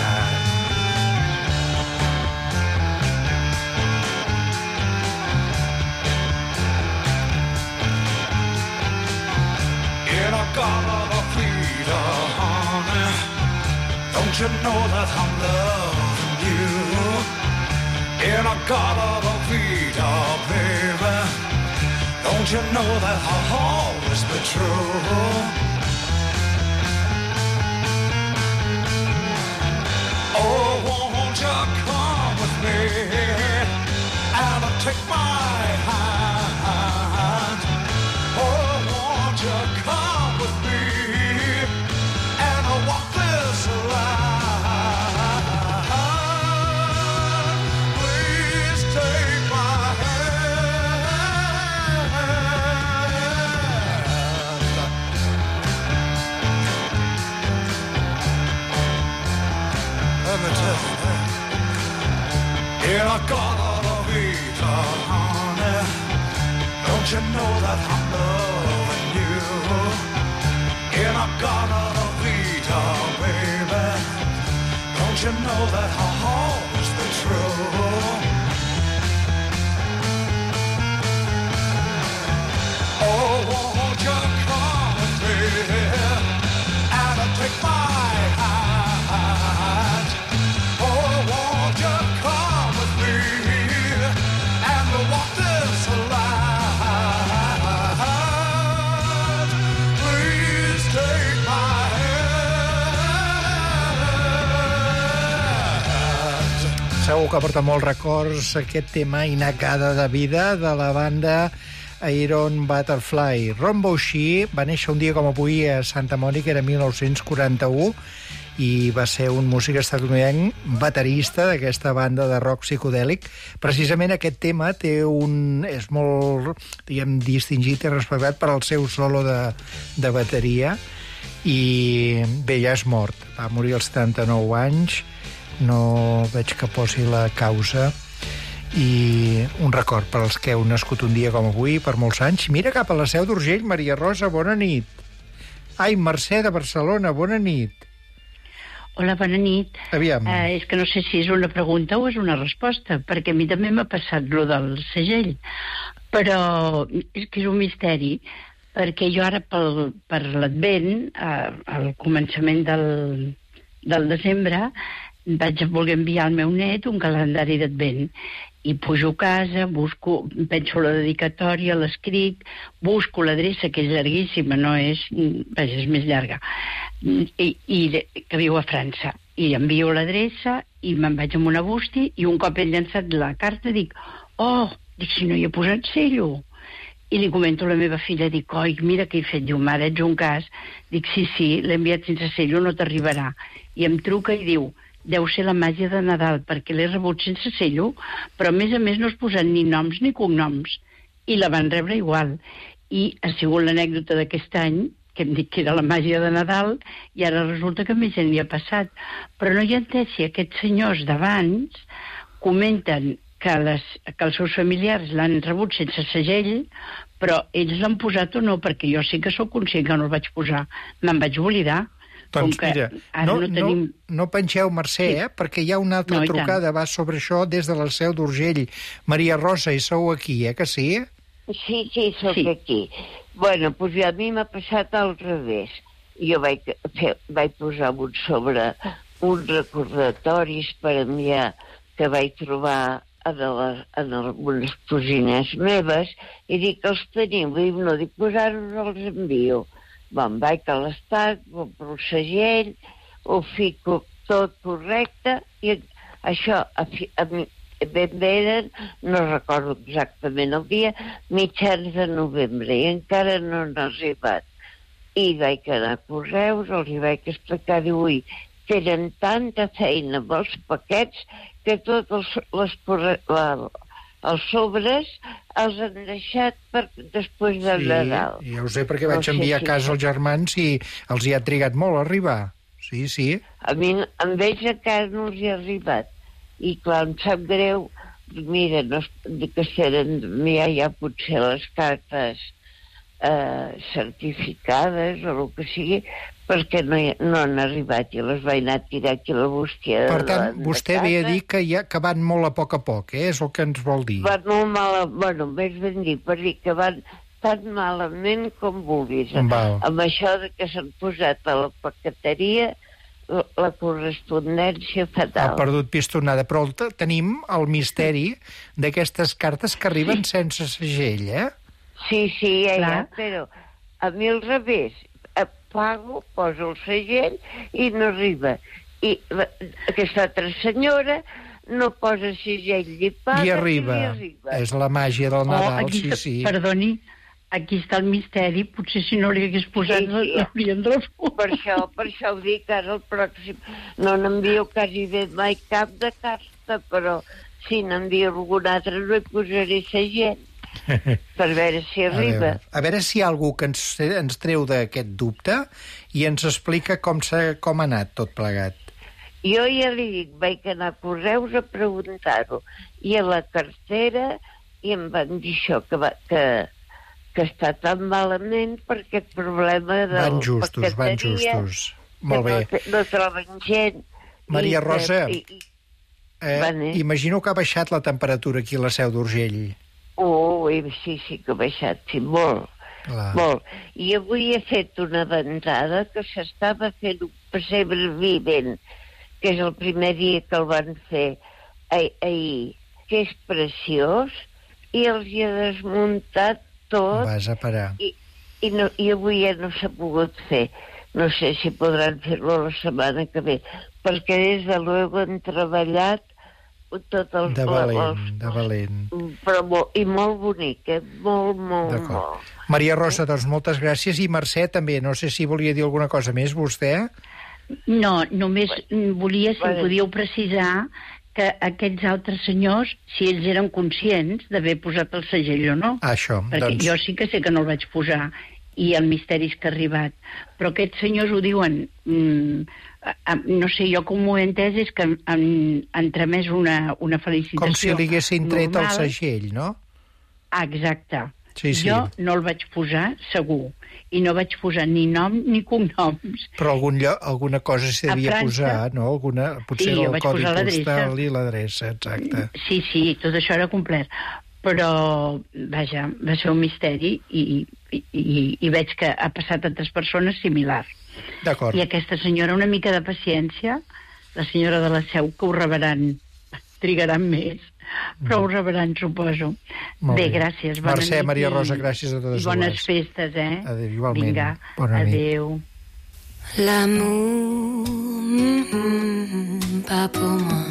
In a garden of freedom, honey, don't you know that I'm loving you? In a garden of freedom, baby, don't you know that I'll always be true? Oh, won't you come with me and take my hand? Oh, won't you come with me and walk this line? Please take my hand. Let me tell you that. In a garden of Eden, honey, don't you know that I'm loving you? In a garden of Eden, baby, don't you know that I'll always be true? Oh, won't you come with me and take my hand? Oh, won't you come with me and walk this line? Please take my hand. Segur que porta molts records aquest tema Inacada de vida de la banda Iron Butterfly. Ron Bouchy va néixer un dia com avui a Santa Mònica, era 1941, i va ser un músic estatunidenc, baterista d'aquesta banda de rock psicodèlic. Precisament aquest tema és molt, distingit i respectat per al seu solo de bateria, i bé, ja és mort. Va morir als 79 anys, no veig que posi la causa, i un record per als que heu nascut un dia com avui, per molts anys. Mira cap a la Seu d'Urgell, Maria Rosa, bona nit. Ai, Mercè de Barcelona, bona nit. Hola, bona nit. Aviam. És que no sé si és una pregunta o és una resposta, perquè a mi també m'ha passat lo del segell, però és que és un misteri, perquè jo ara per l'Advent, al començament del desembre, vaig voler enviar al meu net un calendari d'Advent, I pujo a casa, penso la dedicatòria, l'escric, busco l'adreça, que és llarguíssima, no és... Vaja, és més llarga, que viu a França. I envio l'adreça i me'n vaig amb una bústia i un cop he llançat la carta dic si no hi he posat cello. I li comento a la meva filla, dic, oi, mira què he fet. Diu, mare, ets un cas. Dic, sí, l'he enviat sense cello, no t'arribarà. I em truca i diu, deu ser la màgia de Nadal, perquè l'he rebut sense cello, però a més no has posat ni noms ni cognoms. I la van rebre igual. I ha sigut l'anècdota d'aquest any, que hem dit que era la màgia de Nadal, i ara resulta que més gent li ha passat. Però no hi ha entès si aquests senyors d'abans comenten que els seus familiars l'han rebut sense segell, però ells l'han posat o no, perquè jo sí que sóc conscient que no el vaig posar. Me'n vaig oblidar. Doncs mira, no pengeu, Mercè, perquè hi ha una altra trucada, va sobre això des de la Seu d'Urgell. Maria Rosa, i sou aquí, que sí? Sí, soc aquí. Bueno, doncs a mi m'ha passat al revés. Jo vaig posar sobre uns recordatoris per enviar que vaig trobar en algunes cosines meves i dic que els teniu, i no dic posar-los els envio. Me'n vaig a l'estat, compro el segell, ho fico tot correcte i això ben bé eren, no recordo exactament el dia, mitjans de novembre i encara no han arribat. I vaig anar a correus, els vaig explicar, diu, ui, tenen tanta feina amb els paquets que tots els sobres els han deixat per després del Nadal. Sí, ja ho sé, perquè vaig enviar a casa els germans i els hi ha trigat molt a arribar. Sí. A mi, amb ells encara no els hi ha arribat. I clar, em sap greu, mira, que s'han d'enviar ja potser les cartes certificades o el que sigui, perquè no han arribat i les vaig anar a tirar aquí a la bústia. Per tant, vostè ve a dir que van molt a poc, és el que ens vol dir. Van molt mal, bueno, més ben dir, per dir que van tan malament com vulguis. Amb això de que s'han posat a la paqueteria la correspondència fatal. Ha perdut pistonada, però tenim el misteri d'aquestes cartes que arriben sense segell, Sí, ja, però a mi al revés, pago, poso el segell i no arriba. I aquesta altra senyora no posa segell ni paga i arriba. És la màgia del Nadal, sí. Perdoni, aquí està el misteri, potser si no li hagués posat l'haurien rebut. Per això ho dic, ara el pròxim no n'envio quasi bé mai cap de carta, però si n'envio algun altre no hi posaré segell. Per veure si arriba. A veure si hi ha algú que ens treu d'aquest dubte i ens explica com ha anat tot plegat. Jo ja li dic, vaig anar a correus a preguntar-ho, i a la cartera i em van dir això, que està tan malament per aquest problema de van justos. Molt bé. No troben gent. Maria Rosa, imagino que ha baixat la temperatura aquí a la Seu d'Urgell. Sí que ha baixat, sí, molt. I avui he fet una ventada que s'estava fent un pessebre vivent, que és el primer dia que el van fer ahir, que és preciós, i els hi ha desmuntat tot. Vas a parar. I avui ja no s'ha pogut fer. No sé si podran fer-lo la setmana que ve, perquè des de luego han treballat tot el... De valent. Però i molt bonic, molt. Maria Rosa, doncs moltes gràcies. I Mercè també, no sé si volia dir alguna cosa més, vostè? No, només volia, si podíeu precisar, que aquests altres senyors, si ells eren conscients d'haver posat el segell o no. Això, perquè jo sí que sé que no el vaig posar, i el misteri és que ha arribat. Però aquests senyors ho diuen... no sé, jo com ho he entès és que han tramès una felicitació. Com si li haguessin tret el segell, no? Exacte. Sí. Jo no el vaig posar, segur. I no vaig posar ni nom ni cognoms. Però alguna cosa s'hi devia posar, no? Potser el codi postal i l'adreça, exacte. Sí, tot això era complet. Però, vaja, va ser un misteri i veig que ha passat a altres persones similars. D'acord. I aquesta senyora, una mica de paciència, la senyora de la Seu, que ho rebran, trigaran més, però ho rebran, suposo. Bé, gràcies. Bona Mercè, nit. Maria Rosa, gràcies a totes I bones festes, Adéu, igualment. Vinga, bona nit. adéu. L'amour, pas pour moi.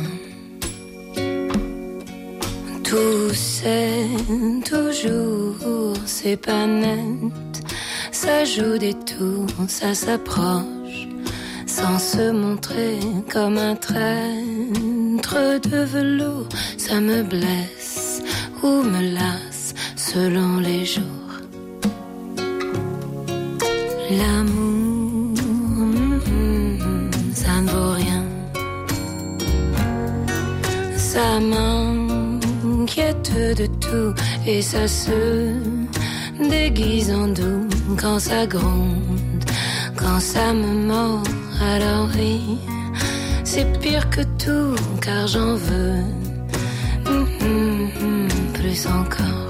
Tout c'est toujours, c'est pas net. Ça joue des tours, ça s'approche, sans se montrer comme un traître de velours. Ça me blesse ou me lasse selon les jours. L'amour, ça ne vaut rien. Ça m'inquiète de tout et ça se déguise en doux quand ça gronde, quand ça me mord. Alors oui, c'est pire que tout car j'en veux plus encore.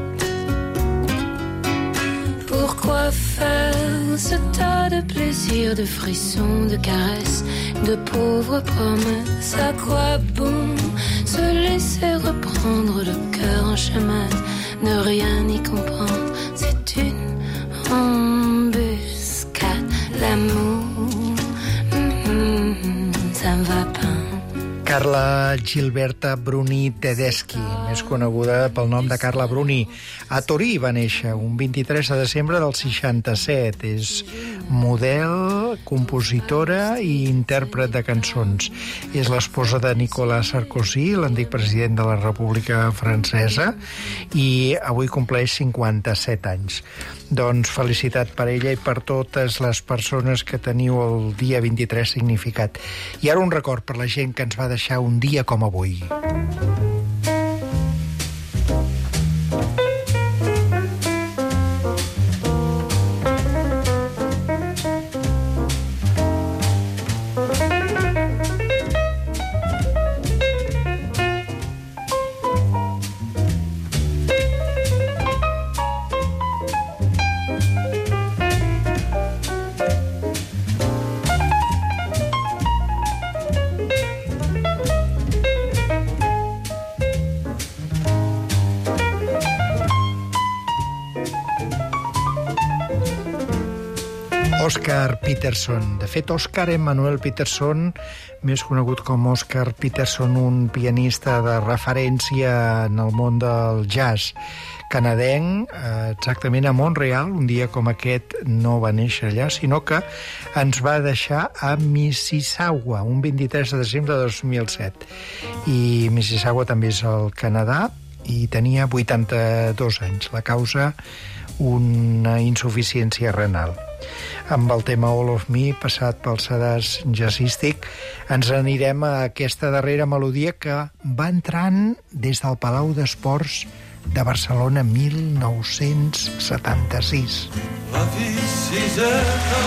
Pourquoi faire ce tas de plaisirs, de frissons, de caresses, de pauvres promesses? À quoi bon se laisser reprendre le cœur en chemin, ne rien y comprendre? C'est une embuscade, l'amour, ça me va pas. Carla Gilberta Bruni Tedeschi, més coneguda pel nom de Carla Bruni. A Torí va néixer un 23 de desembre del 67. És model, compositora i intèrpret de cançons. És l'esposa de Nicolas Sarkozy, l'antic president de la República Francesa, i avui compleix 57 anys. Doncs felicitat per ella i per totes les persones que teniu el dia 23 significat. I ara un record per la gent que ens va deixar un dia com avui. Oscar Peterson. De fet, Oscar Emmanuel Peterson, més conegut com Oscar Peterson, un pianista de referència en el món del jazz canadenc, exactament a Montreal, un dia com aquest no va néixer allà, sinó que ens va deixar a Mississauga, un 23 de desembre de 2007. I Mississauga també és al Canadà i tenia 82 anys. La causa, una insuficiència renal. Amb el tema All of Me, passat pel sedàs jazzístic, ens anirem a aquesta darrera melodia que va entrant des del Palau d'Esports de Barcelona 1976. La visita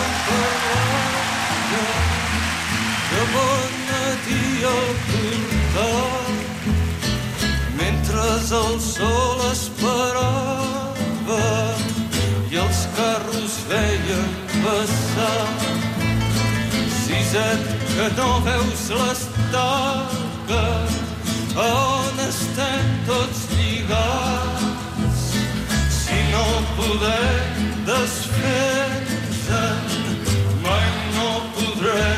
de bon matí al portal, mentre el sol esperava i els carros feien passar. Siset, que no veus l'estaca on estem tots lligats. Si no podem desfer-nos, mai no podrem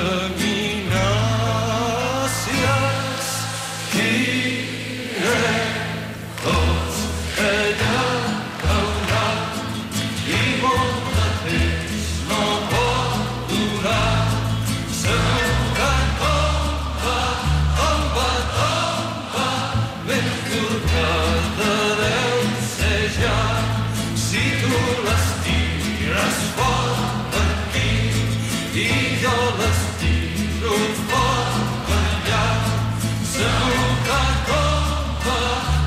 caminar. Si és girem tots allà i molt de temps no pot durar. Segur que tomba, ben corcada deu ser ja. Si tu les tires fort per aquí i jo les tiro fort per allà, segur que tomba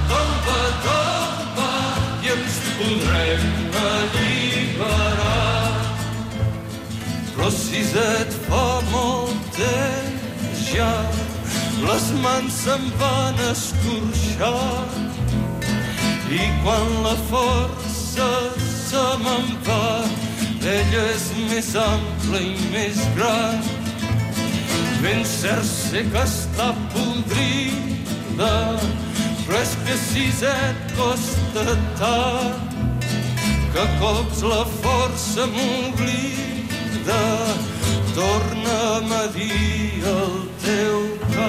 i ens podrem alliberar. Però si et fa molt temps ja, les mans se'n van escorxar i quan la força se me'n va, ella és més ampla i més gran. Ben cert sé que està podrida però és que siset costa tant que cops la força m'oblida. Torna'm a dir el teu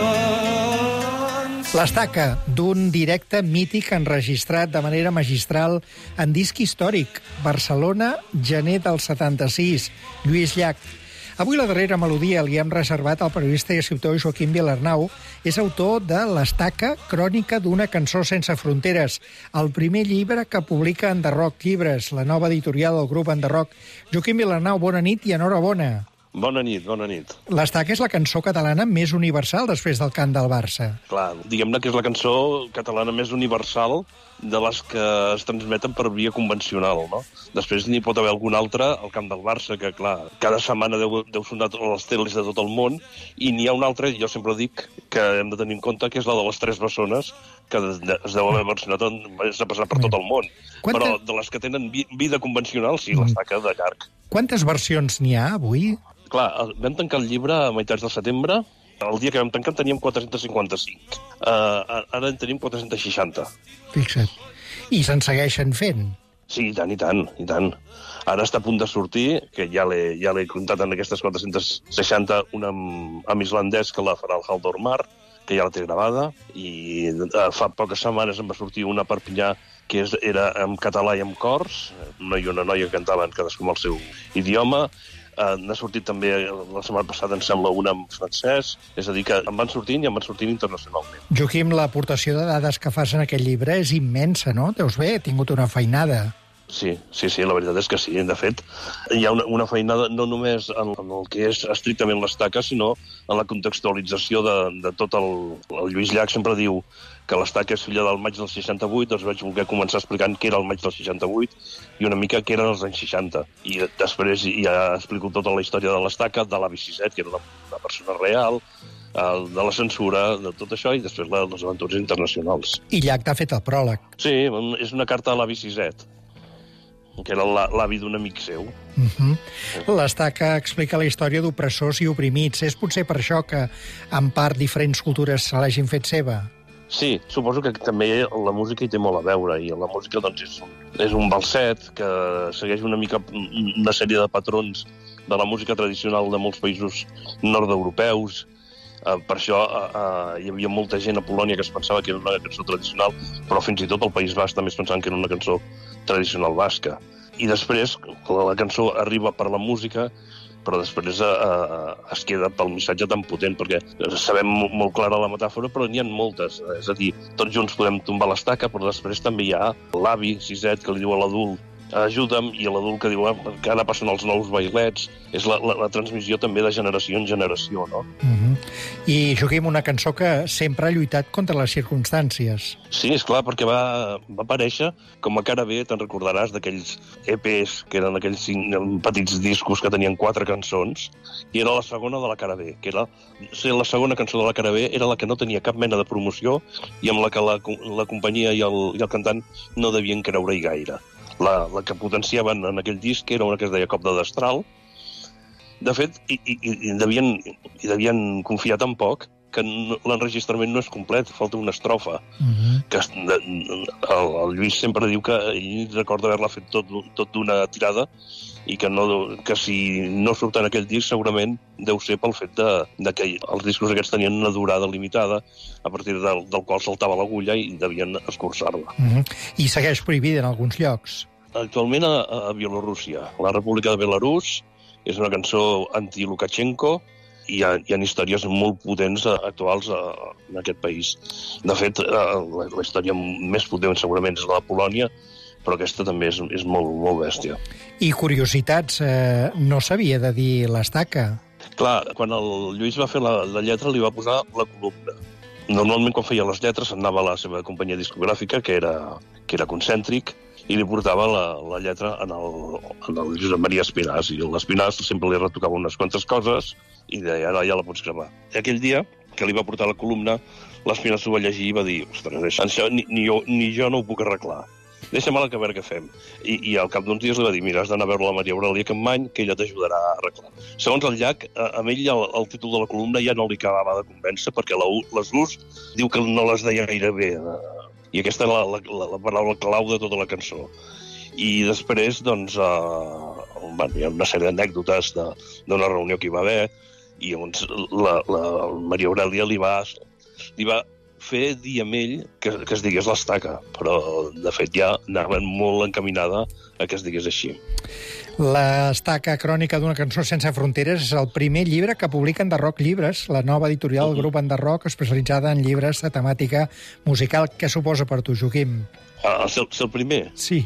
cant. L'Estaca, d'un directe mític enregistrat de manera magistral en disc històric. Barcelona, gener del 76. Lluís Llach. Avui la darrera melodia li hem reservat al periodista i escriptor Joaquim Vilarnau. És autor de L'Estaca, crònica d'una cançó sense fronteres, el primer llibre que publica Enderroc Llibres, la nova editorial del grup Enderroc. Joaquim Vilarnau, bona nit i enhorabona. Bona nit, bona nit. L'Estaca és la cançó catalana més universal després del cant del Barça. Clar, diguem-ne que és la cançó catalana més universal de les que es transmeten per via convencional, no? Després n'hi pot haver alguna altra, el camp del Barça, que, clar, cada setmana deu sonar a les teles de tot el món, i n'hi ha una altra, jo sempre dic, que hem de tenir en compte, que és la de les Tres Bessones, que es deu haver versionat, s'ha passat per tot el món. Però de les que tenen vida convencional, sí, l'Estaca de llarg. Quantes versions n'hi ha avui? Clar, vam tancar el llibre a meitats de setembre. El dia que vam tancar en teníem 455. Ara en tenim 460. Fixa't. I se'n segueixen fent? Sí, i tant, i tant, i tant. Ara està a punt de sortir, que ja l'he comptat en aquestes 460, una amb islandès que la farà el Haldor Mar, que ja la té gravada, i fa poques setmanes em va sortir una a Perpinyà que era en català i en cors, un noi i una noia que cantaven cadascú amb el seu idioma. N'ha sortit també la setmana passada, em sembla, una en francès. És a dir, que em van sortint i em van sortint internacionalment. Joaquim, l'aportació de dades que fas en aquest llibre és immensa, no? Deus bé, he tingut una feinada. Sí, la veritat és que sí. De fet, hi ha una feinada no només en el que és estrictament l'Estaca, sinó en la contextualització de tot el Lluís Llach sempre diu que l'Estaca és filla del maig del 68, doncs vaig voler començar explicant què era el maig del 68 i una mica què eren els anys 60. I després ja explico tota la història de l'Estaca, de l'Avi Siset, que era una persona real, de la censura, de tot això, i després les aventures internacionals. I Llach t'ha fet el pròleg. Sí, és una carta a l'Avi Siset, que era l'avi d'un amic seu. L'Estaca explica la història d'opressors i oprimits. És potser per això que, en part, diferents cultures se l'hagin fet seva? Sí, suposo que també la música hi té molt a veure, i la música doncs, és un balset que segueix una mica una sèrie de patrons de la música tradicional de molts països nord-europeus. Per això hi havia molta gent a Polònia que es pensava que era una cançó tradicional, però fins i tot el País Basc també es pensaven que era una cançó tradicional basca. I després la cançó arriba per la música, però després es queda pel missatge tan potent, perquè sabem molt clara la metàfora, però n'hi ha moltes. És a dir, tots junts podem tombar l'Estaca, però després també hi ha l'avi Siset que li diu a l'adult ajuda'm, i l'adult que diu que ara passen els nous bailets. És la transmissió també de generació en generació, no? I, Joaquim, una cançó que sempre ha lluitat contra les circumstàncies. Sí, esclar, perquè va aparèixer com a cara B, te'n recordaràs, d'aquells EPs, que eren aquells petits discos que tenien 4 cançons, i era la segona de la cara B, que era la segona cançó de la cara B, era la que no tenia cap mena de promoció i amb la que la companyia i el cantant no devien creure-hi gaire. La que potenciaven en aquell disc era una que es deia Cop de Destral. De fet, i devien confiar tan poc que l'enregistrament no és complet, falta una estrofa. El Lluís sempre diu que ell recorda haver-la fet tot d'una tirada i que si no surt en aquell disc segurament deu ser pel fet que els discos aquests tenien una durada limitada a partir del qual saltava l'agulla i devien escurçar-la. I segueix prohibida en alguns llocs. Actualment a Bielorússia. La República de Belarús és una cançó anti-Lukashenko i hi ha històries molt potents actuals en aquest país. De fet, la història més potent segurament és la de Polònia, però aquesta també és molt, molt bèstia. I curiositats, no s'havia de dir l'Estaca. Clar, quan el Lluís va fer la lletra li va posar la columna. Normalment quan feia les lletres anava a la seva companyia discogràfica, que era Concèntric, i li portava la lletra en el Josep Maria Espinàs, i l'Espinàs sempre li retocava unes quantes coses i deia, ara ja la pots gravar. I aquell dia que li va portar la columna, l'Espinàs ho va llegir i va dir, ostres, això ni jo no ho puc arreglar. Deixa'm a veure què fem. I al cap d'uns dies li va dir, mira, has d'anar a veure la Maria Aurèlia Capmany, que ella t'ajudarà a arreglar. Segons el Llach, a ell el títol de la columna ja no li acabava de convèncer, perquè les Us diu que no les deia gaire bé, I aquesta és la paraula clau de tota la cançó. I després, doncs, hi ha una sèrie d'anècdotes d'una reunió que hi va haver, i llavors la Maria Aurèlia li va fer dir amb ell que es digués l'Estaca, però de fet ja anava molt encaminada a que es digués així. L'Estaca, crònica d'una cançó sense fronteres, és el primer llibre que publica Enderroc Llibres, la nova editorial del grup Enderroc, especialitzada en llibres de temàtica musical. Què suposa per tu, Joaquim? Ser el primer? Sí.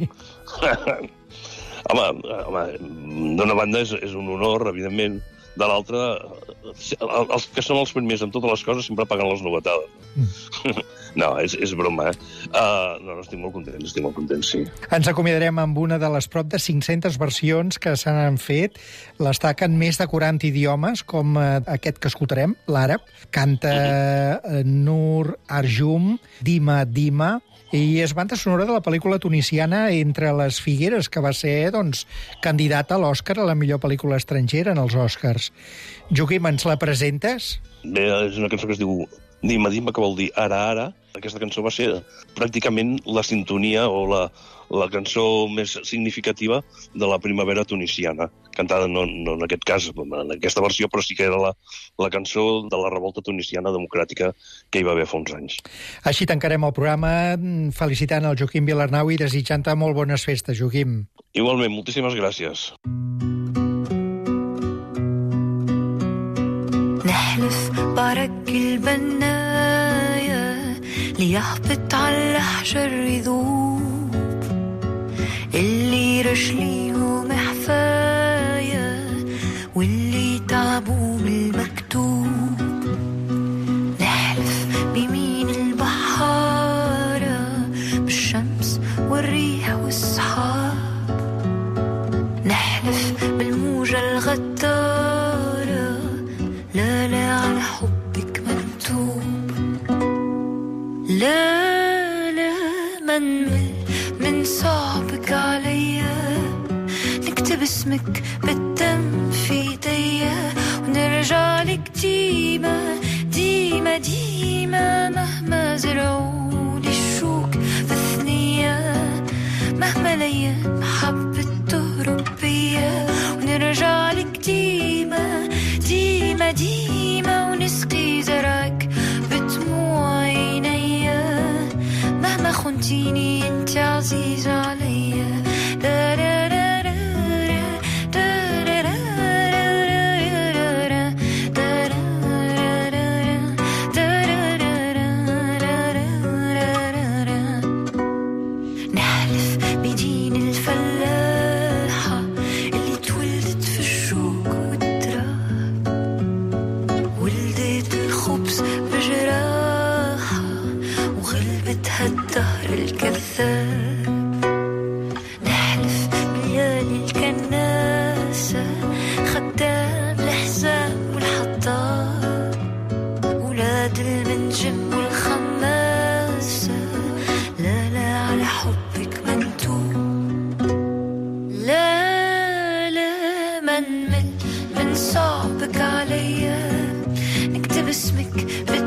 Home, d'una banda és un honor, evidentment. De l'altra, els que són els primers en totes les coses sempre paguen les novetades. No, és broma, No, estic molt content, sí. Ens acomiadarem amb una de les prop de 500 versions que s'han fet. L'Estaca en més de 40 idiomes, com aquest que escoltarem, l'àrab. Canta Nur Arjum, Dima Dima, i és banda sonora de la pel·lícula tunisiana Entre les figueres, que va ser, doncs, candidata a l'Oscar a la millor pel·lícula estrangera en els Oscars. Joaquim, ens la presentes? Bé, és una cançó que es diu Dima Dima, que vol dir ara, ara. Aquesta cançó va ser pràcticament la sintonia o la cançó més significativa de la primavera tunisiana, cantada no en aquest cas, en aquesta versió, però sí que era la cançó de la revolta tunisiana democràtica que hi va haver fa uns anys. Així tancarem el programa felicitant el Joaquim Vilarnau i desitjant-te molt bones festes, Joaquim. Igualment, moltíssimes gràcies. نحلف برك البناية ليهبط على الحجر يذوب اللي رجليهم حفاية واللي تعبوا بالمكتوب نحلف بمين البحارة بالشمس والريح والسحاب نحلف بالموجة الغدارة لا لا على حبك مكتوب لا لا منمل من صعبك عليا نكتب اسمك بالدم في ايديا ونرجع لك ديما ديما ديما مهما زرعولي الشوك في ثنية مهما ليا محبة تهرب بيا ونرجع لك ديما ديما ديما ونسقي زرعك بدموع عينيا مهما خنتيني انت عزيز عليا لا لا لا الدهر الكذاب نحلف بليالي الكناسة خدام الحزام والحطاب ولاد المنجم والخماسة لا لا على حبك منتوب لا لا منمل من صعبك عليا نكتب اسمك